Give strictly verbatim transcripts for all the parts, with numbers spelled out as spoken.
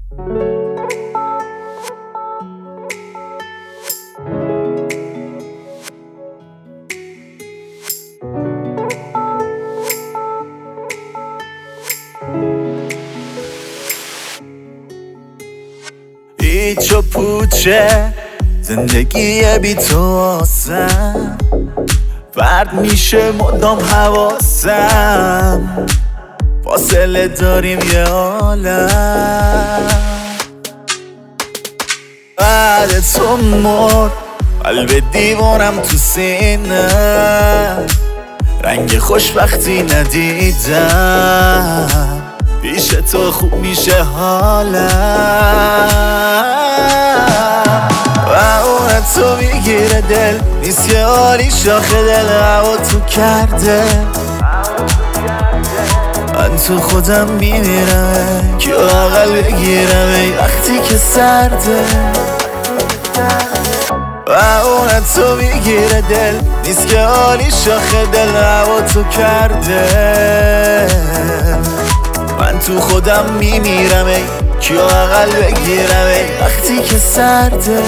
هیچ و پوچه زندگی بی تو آسم، فرد میشه مدام حواسم، فاصله داریم یه عالم. بعد تو مرد قلب دیوانم تو سینه، رنگ خوشبختی ندیدم، پیش تو خوب میشه حالم. و اون تو میگیره دل نیست که حالی شاخه دل هوا تو کرده. من تو خودم میمیرم که اقل بگیرم ای وقتی که سرده. و اون تو میگیره دل نیست که حالی شاخه دل هوا تو کرده. من تو خودم میمیرم ای کیو اقل بگیرم ای وقتی که سرده.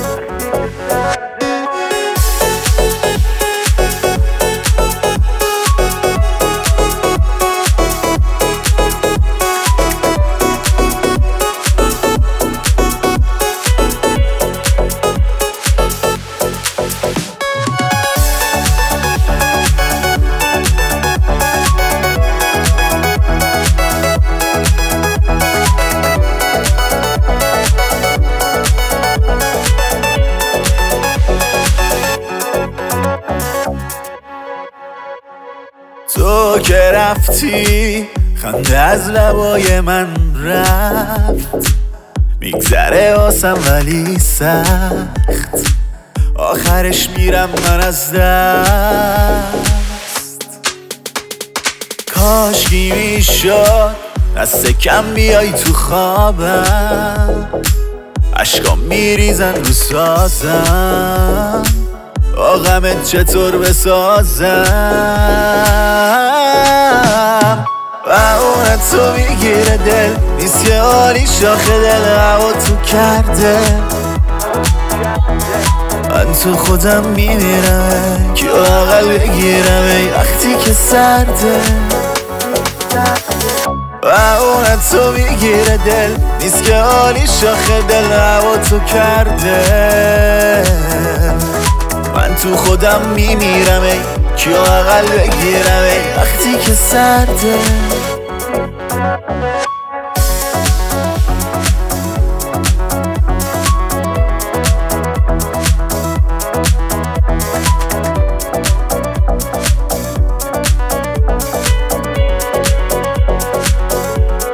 تو که رفتی خنده از لبای من رفت، میگذره آسم ولی سخت، آخرش میرم من از دست. کاشکی میشد دست کم بیای تو خوابم، عشقام میریزن رو سازم، با غمت چطور بسازم. و اون تو میگیره دل نیست که حالی شاخه دل هوا تو کرده. من تو خودم میمیرم که اقل بگیرم ای وقتی که سرده. و اون تو میگیره دل نیست که حالی شاخه دل هوا تو کرده. من تو خودم میمیرم ای کیو اقل بگیرم ای وقتی که سرده.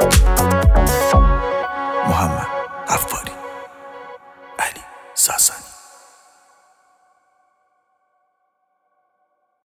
محمد غفاری، علی ساسانی.